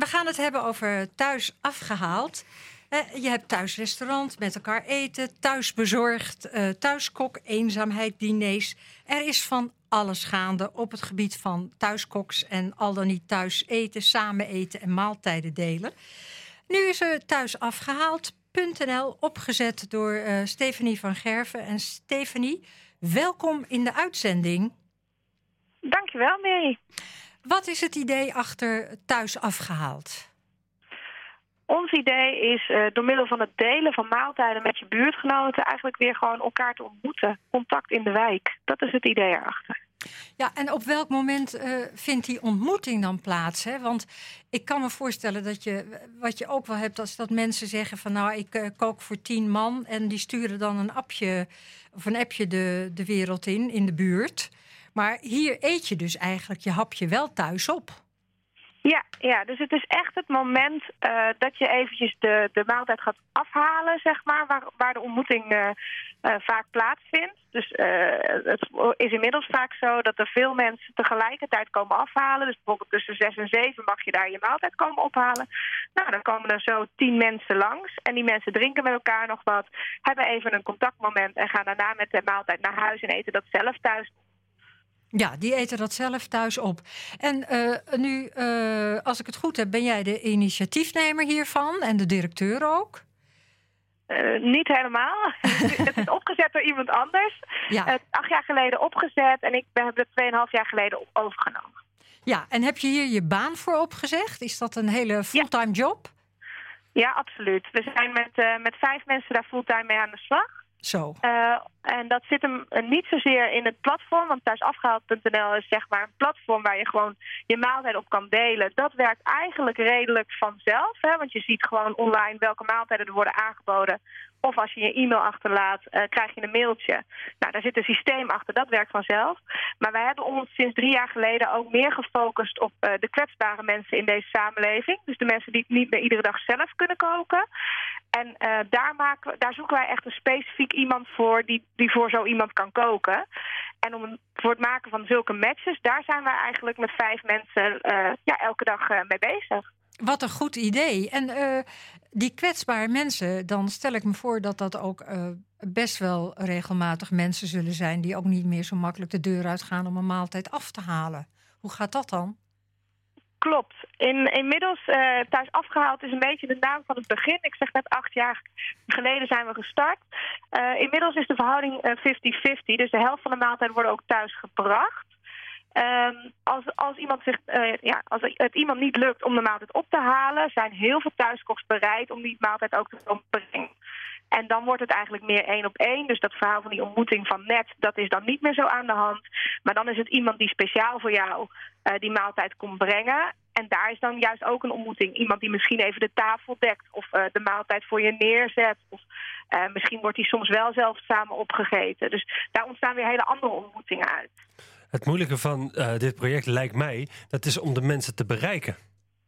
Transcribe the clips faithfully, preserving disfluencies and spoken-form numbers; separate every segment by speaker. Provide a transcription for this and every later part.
Speaker 1: We gaan het hebben over thuis afgehaald. Uh, je hebt thuisrestaurant, met elkaar eten, thuisbezorgd, uh, thuiskok, eenzaamheid, diners. Er is van alles gaande op het gebied van thuiskoks en al dan niet thuis eten, samen eten en maaltijden delen. Nu is er thuis afgehaald punt n l opgezet door uh, Stefanie van Gerven. En Stefanie, welkom in de uitzending.
Speaker 2: Dankjewel, Mary.
Speaker 1: Wat is het idee achter thuis afgehaald?
Speaker 2: Ons idee is uh, door middel van het delen van maaltijden met je buurtgenoten eigenlijk weer gewoon elkaar te ontmoeten. Contact in de wijk. Dat is het idee erachter.
Speaker 1: Ja, en op welk moment uh, vindt die ontmoeting dan plaats? Hè? Want ik kan me voorstellen dat je, wat je ook wel hebt, als dat mensen zeggen van nou, ik uh, kook voor tien man en die sturen dan een appje of een appje de, de wereld in, in de buurt. Maar hier eet je dus eigenlijk je hapje wel thuis op.
Speaker 2: Ja, ja, dus het is echt het moment uh, dat je eventjes de, de maaltijd gaat afhalen, zeg maar, waar, waar de ontmoeting uh, uh, vaak plaatsvindt. Dus uh, het is inmiddels vaak zo dat er veel mensen tegelijkertijd komen afhalen. Dus bijvoorbeeld tussen zes en zeven mag je daar je maaltijd komen ophalen. Nou, dan komen er zo tien mensen langs en die mensen drinken met elkaar nog wat, hebben even een contactmoment en gaan daarna met de maaltijd naar huis en eten dat zelf thuis.
Speaker 1: Ja, die eten dat zelf thuis op. En uh, nu, uh, als ik het goed heb, ben jij de initiatiefnemer hiervan en de directeur ook?
Speaker 2: Uh, niet helemaal. Het is opgezet door iemand anders.
Speaker 1: Ja.
Speaker 2: Het is acht jaar geleden opgezet en ik heb het tweeënhalf jaar geleden overgenomen.
Speaker 1: Ja, en heb je hier je baan voor opgezegd? Is dat een hele fulltime ja. job?
Speaker 2: Ja, absoluut. We zijn met, uh, met vijf mensen daar fulltime mee aan de slag.
Speaker 1: Zo.
Speaker 2: Uh, en dat zit hem niet zozeer in het platform, want thuisafgehaald punt n l is zeg maar een platform waar je gewoon je maaltijden op kan delen. Dat werkt eigenlijk redelijk vanzelf, hè, want je ziet gewoon online welke maaltijden er worden aangeboden. Of als je je e-mail achterlaat, uh, krijg je een mailtje. Nou, daar zit een systeem achter, dat werkt vanzelf. Maar wij hebben ons sinds drie jaar geleden ook meer gefocust op uh, de kwetsbare mensen in deze samenleving. Dus de mensen die niet meer iedere dag zelf kunnen koken. En uh, daar, maken, daar zoeken wij echt een specifiek iemand voor die, die voor zo iemand kan koken. En om, voor het maken van zulke matches, daar zijn wij eigenlijk met vijf mensen uh, ja, elke dag uh, mee bezig.
Speaker 1: Wat een goed idee. En uh, die kwetsbare mensen, dan stel ik me voor dat dat ook uh, best wel regelmatig mensen zullen zijn die ook niet meer zo makkelijk de deur uitgaan om een maaltijd af te halen. Hoe gaat dat dan?
Speaker 2: Klopt. In, inmiddels uh, thuis afgehaald is een beetje de naam van het begin. Ik zeg net acht jaar geleden zijn we gestart. Uh, inmiddels is de verhouding vijftig vijftig, dus de helft van de maaltijden worden ook thuis gebracht. Um, als, als, iemand zich, uh, ja, als het iemand niet lukt om de maaltijd op te halen, zijn heel veel thuiskoks bereid om die maaltijd ook te komen brengen. En dan wordt het eigenlijk meer één op één. Dus dat verhaal van die ontmoeting van net, dat is dan niet meer zo aan de hand. Maar dan is het iemand die speciaal voor jou uh, die maaltijd komt brengen. En daar is dan juist ook een ontmoeting. Iemand die misschien even de tafel dekt of uh, de maaltijd voor je neerzet. Of uh, misschien wordt die soms wel zelf samen opgegeten. Dus daar ontstaan weer hele andere ontmoetingen uit.
Speaker 3: Het moeilijke van uh, dit project lijkt mij, dat is om de mensen te bereiken.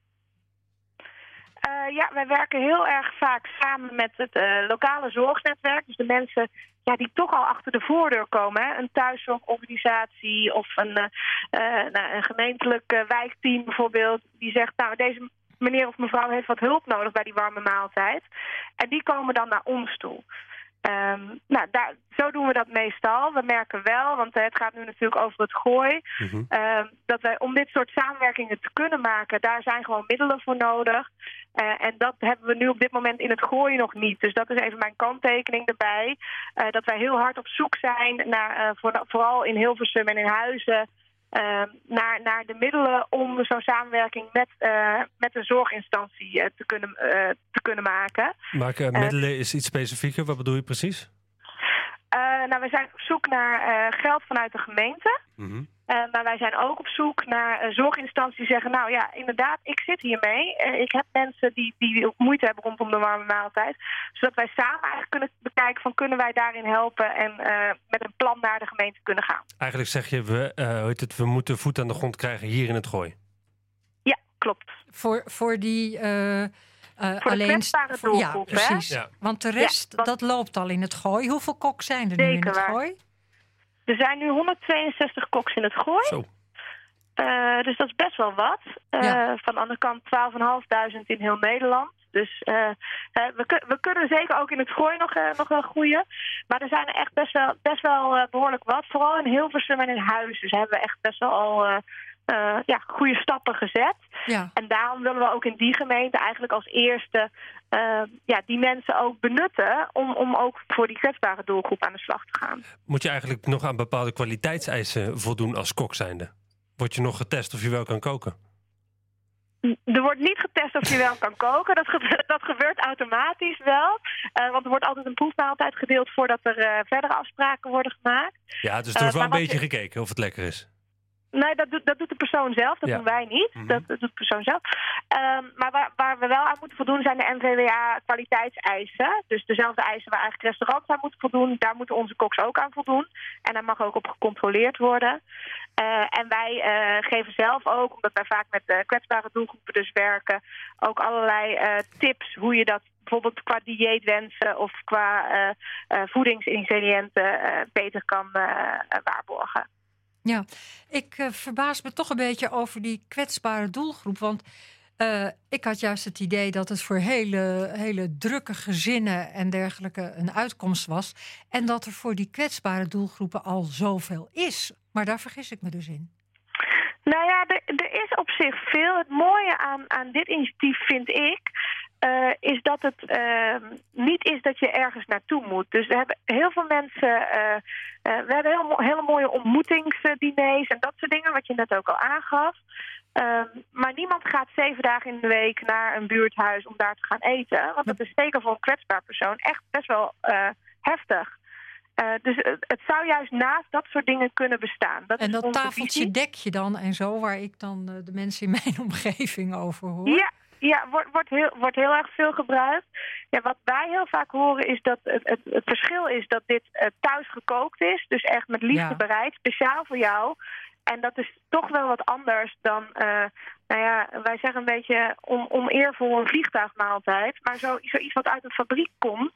Speaker 2: Uh, ja, wij werken heel erg vaak samen met het uh, lokale zorgnetwerk. Dus de mensen ja, die toch al achter de voordeur komen. Hè? Een thuiszorgorganisatie of een, uh, uh, nou, een gemeentelijk uh, wijkteam bijvoorbeeld. Die zegt, nou, deze meneer of mevrouw heeft wat hulp nodig bij die warme maaltijd. En die komen dan naar ons toe. Um, nou, daar, zo doen we dat meestal. We merken wel, want het gaat nu natuurlijk over het gooi, mm-hmm. um, dat wij om dit soort samenwerkingen te kunnen maken, daar zijn gewoon middelen voor nodig. Uh, en dat hebben we nu op dit moment in het gooi nog niet. Dus dat is even mijn kanttekening erbij. Uh, dat wij heel hard op zoek zijn, naar, uh, voor, vooral in Hilversum en in Huizen, Uh, naar, naar de middelen om zo'n samenwerking met, uh, met een zorginstantie uh, te, kunnen, uh, te kunnen maken.
Speaker 3: Maar uh, middelen uh, is iets specifieker. Wat bedoel je precies?
Speaker 2: Uh, nou, we zijn op zoek naar uh, geld vanuit de gemeente. Mm-hmm. Uh, maar wij zijn ook op zoek naar uh, zorginstanties die zeggen, nou ja, inderdaad, ik zit hiermee. Uh, ik heb mensen die, die moeite hebben rondom de warme maaltijd. Zodat wij samen eigenlijk kunnen bekijken van, kunnen wij daarin helpen en uh, met een plan naar de gemeente kunnen gaan.
Speaker 3: Eigenlijk zeg je, we, uh, hoe heet het, we moeten voet aan de grond krijgen hier in het Gooi.
Speaker 2: Ja, klopt.
Speaker 1: Voor, voor die... Uh... Uh,
Speaker 2: voor
Speaker 1: alleen
Speaker 2: de kwetsbare doelgroep,
Speaker 1: ja, precies.
Speaker 3: Ja.
Speaker 1: Want de rest, ja, want, dat loopt al in het Gooi. Hoeveel koks zijn er nu in het Gooi?
Speaker 2: Er zijn nu honderdtweeënzestig koks in het Gooi.
Speaker 3: Zo.
Speaker 2: Uh, dus dat is best wel wat. Uh, ja. Van de andere kant twaalfduizend vijfhonderd in heel Nederland. Dus uh, uh, we, we kunnen zeker ook in het Gooi nog, uh, nog wel groeien. Maar er zijn er echt best wel, best wel uh, behoorlijk wat. Vooral in Hilversum en in Huizen. Dus hebben we echt best wel al uh, uh, ja, goede stappen gezet.
Speaker 1: Ja.
Speaker 2: En daarom willen we ook in die gemeente eigenlijk als eerste uh, ja, die mensen ook benutten om, om ook voor die kwetsbare doelgroep aan de slag te gaan.
Speaker 3: Moet je eigenlijk nog aan bepaalde kwaliteitseisen voldoen als kok zijnde? Word je nog getest of je wel kan koken?
Speaker 2: Er wordt niet getest of je wel kan koken. Dat gebeurt, dat gebeurt automatisch wel. Uh, want er wordt altijd een proefmaaltijd gedeeld voordat er uh, verdere afspraken worden gemaakt.
Speaker 3: Ja, dus er wordt uh, wel een beetje je... gekeken of het lekker is.
Speaker 2: Nee, dat doet, dat doet de persoon zelf. Dat ja. doen wij niet. Mm-hmm. Dat, dat doet de persoon zelf. Um, maar waar, waar we wel aan moeten voldoen zijn de N V W A kwaliteitseisen. Dus dezelfde eisen waar eigenlijk restaurants aan moeten voldoen. Daar moeten onze koks ook aan voldoen. En daar mag ook op gecontroleerd worden. Uh, en wij uh, geven zelf ook, omdat wij vaak met uh, kwetsbare doelgroepen dus werken, ook allerlei uh, tips hoe je dat bijvoorbeeld qua dieetwensen of qua uh, uh, voedingsingrediënten uh, beter kan uh, waarborgen.
Speaker 1: Ja, ik uh, verbaas me toch een beetje over die kwetsbare doelgroep. Want uh, ik had juist het idee dat het voor hele, hele drukke gezinnen en dergelijke een uitkomst was. En dat er voor die kwetsbare doelgroepen al zoveel is. Maar daar vergis ik me dus in.
Speaker 2: Nou ja, er, er is op zich veel. Het mooie aan, aan dit initiatief vind ik, Uh, is dat het uh, niet is dat je ergens naartoe moet. Dus we hebben heel veel mensen, uh, uh, we hebben heel, hele mooie ontmoetingsdiners en dat soort dingen, wat je net ook al aangaf. Uh, maar niemand gaat zeven dagen in de week naar een buurthuis om daar te gaan eten. Want dat is zeker voor een kwetsbaar persoon echt best wel uh, heftig. Uh, dus het, het zou juist naast dat soort dingen kunnen bestaan. Dat
Speaker 1: en
Speaker 2: is
Speaker 1: dat tafeltje
Speaker 2: visie.
Speaker 1: Dek je dan en zo, waar ik dan uh, de mensen in mijn omgeving over hoor.
Speaker 2: Ja. Ja, wordt, wordt, heel, wordt heel erg veel gebruikt. Ja, wat wij heel vaak horen is dat het, het, het verschil is dat dit uh, thuis gekookt is. Dus echt met liefde ja. bereid, speciaal voor jou. En dat is toch wel wat anders dan, uh, nou ja, wij zeggen een beetje on, oneervol een vliegtuigmaaltijd. Maar zo, zoiets wat uit een fabriek komt.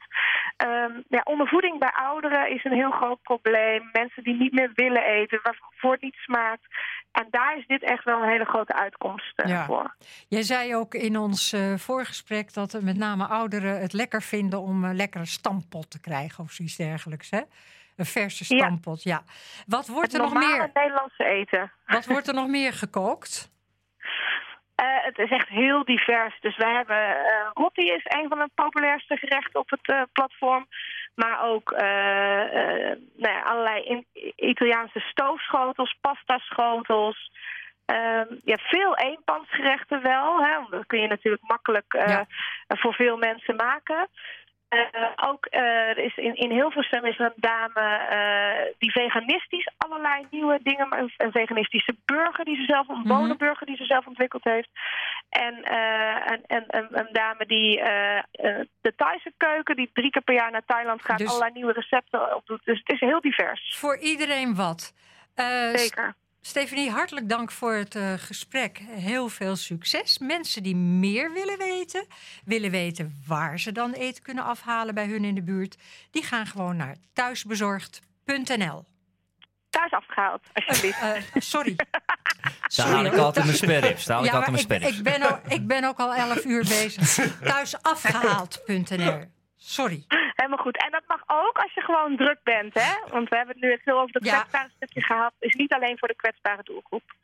Speaker 2: Um, ja, ondervoeding bij ouderen is een heel groot probleem. Mensen die niet meer willen eten, waarvoor het niet smaakt. En daar is dit echt wel een hele grote uitkomst uh,
Speaker 1: ja.
Speaker 2: voor.
Speaker 1: Jij zei ook in ons uh, voorgesprek dat met name ouderen het lekker vinden om een lekkere stampot te krijgen of zoiets dergelijks, hè? Een verse stampot, ja. ja. Wat wordt
Speaker 2: het
Speaker 1: er nog meer?
Speaker 2: Nederlandse eten.
Speaker 1: Wat wordt er nog meer gekookt?
Speaker 2: Uh, het is echt heel divers. Dus wij hebben uh, rotti is een van de populairste gerechten op het uh, platform. Maar ook uh, uh, nou ja, allerlei in- Italiaanse stoofschotels, pastaschotels. Uh, ja, veel eenpansgerechten wel. Hè? Dat kun je natuurlijk makkelijk uh, ja. voor veel mensen maken. Uh, ook uh, er is in, in Hilversum is er een dame uh, die veganistisch allerlei nieuwe dingen, een, een veganistische burger die ze zelf, een mm-hmm. bonenburger die ze zelf ontwikkeld heeft. En uh, een, een, een, een dame die uh, uh, de Thaise keuken, die drie keer per jaar naar Thailand gaat, dus allerlei nieuwe recepten opdoet. Dus het is heel divers.
Speaker 1: Voor iedereen wat. Uh,
Speaker 2: Zeker.
Speaker 1: Stefanie, hartelijk dank voor het uh, gesprek. Heel veel succes. Mensen die meer willen weten, willen weten waar ze dan eten kunnen afhalen bij hun in de buurt, die gaan gewoon naar thuisbezorgd punt n l.
Speaker 2: Thuis afgehaald, alsjeblieft.
Speaker 1: Uh, uh, sorry.
Speaker 4: Daar haal ik altijd mijn sperrips. Daar haal ik
Speaker 1: ja,
Speaker 4: altijd mijn
Speaker 1: ik, ik, ben ook, ik ben ook al elf uur bezig. thuisafgehaald punt n l. Sorry.
Speaker 2: Helemaal goed. En dat mag ook als je gewoon druk bent, hè? Want we hebben het nu heel over dat ja. kwetsbare stukje gehad. Is niet alleen voor de kwetsbare doelgroep.